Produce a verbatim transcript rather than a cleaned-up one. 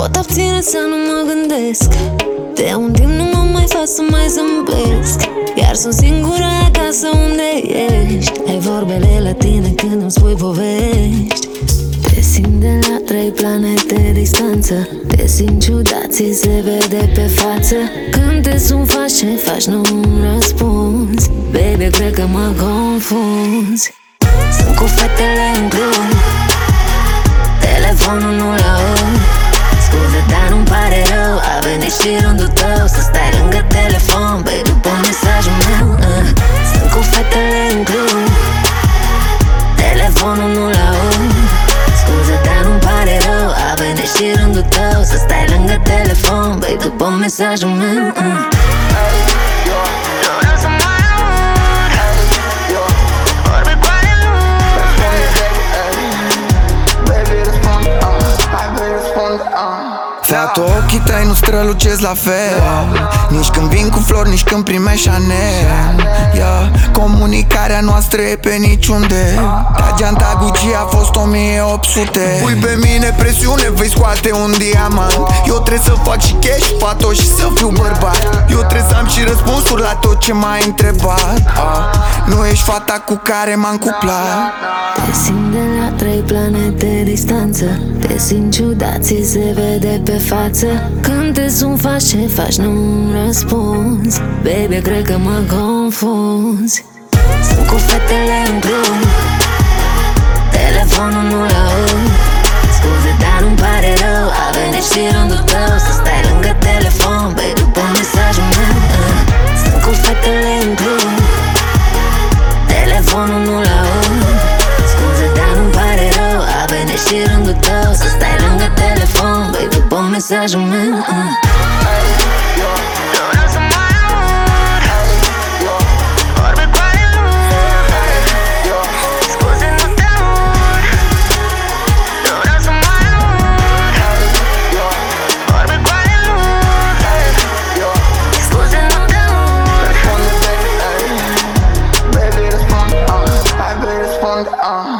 pot abține să nu mă gândesc. De un timp nu mă mai fac să mai zâmbesc. Iar sunt singura acasă unde ești. Ai vorbele la tine când îmi spui povești. Te simt de la trei planete distanță. Te simt ciudat, ți se vede pe față. Când te sun faci ce faci, nu-mi răspunzi. Baby, cred că mă confunzi. Sunt cu fetele în club, telefonul nu-l aud. Scuze, dar nu-mi pare rău, a venit și rândul tău să stai lângă telefon, bei după mesajul meu. uh. Sunt cu fetele în club, telefonul nu-l aud. Scuze, dar nu-mi pare rău, a venit și rândul tău să stai lângă telefon, bei după mesajul meu. uh. Feato, ochii tăi nu strălucesc la fel. Nici când vin cu flori, nici când primești Chanel. yeah. Comunicarea noastră e pe niciunde. Dar geanta Gucci a fost o mie opt sute. Pui pe mine presiune, vei scoate un diamant. Eu trebuie să fac și cash, fato, și să fiu bărbat. Eu trebuie să am și răspunsuri la tot ce m-ai întrebat. ah. Nu ești fata cu care m-am cuplat. Te simt de la trei planete distanță. Te simt ciudat, ți se vede pe față. Când te sun faci ce faci, nu-mi răspunzi. Baby, cred că mă confunzi. Sunt cu fetele în club, telefonul nu-l aud. Scuze, dar nu-mi pare rău, a venit și rândul tău să stai lângă telefon, bei după mesajul meu. uh. Sunt cu fetele în club, telefonul nu-l aud. Scuze, dar nu-mi pare rău, a venit și rândul tău să stai lângă telefon, bei după mesajul meu. uh. Uh